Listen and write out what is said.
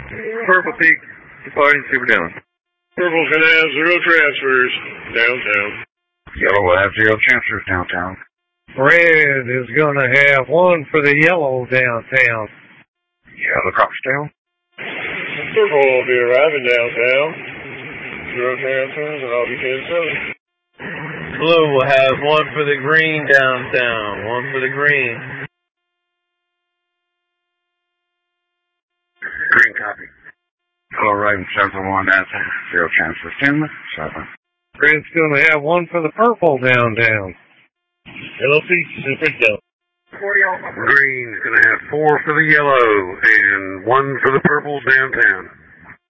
Purple Peak, departing Super Dillon. Purple's gonna have 0 transfers downtown. Yellow will have 0 transfers downtown. Red is gonna have 1 for the yellow downtown. Yellow Crossdale. Purple will be arriving downtown. 0 transfers and I'll be 10-7. Blue will have 1 for the green downtown. 1 for the green. Green copy. Hello, Raven 7-1 downtown. 0 transfers 10-7. Red's gonna have 1 for the purple downtown. Hello, Peak, Super Dillon. Green's gonna have 4 for the yellow and 1 for the purple downtown.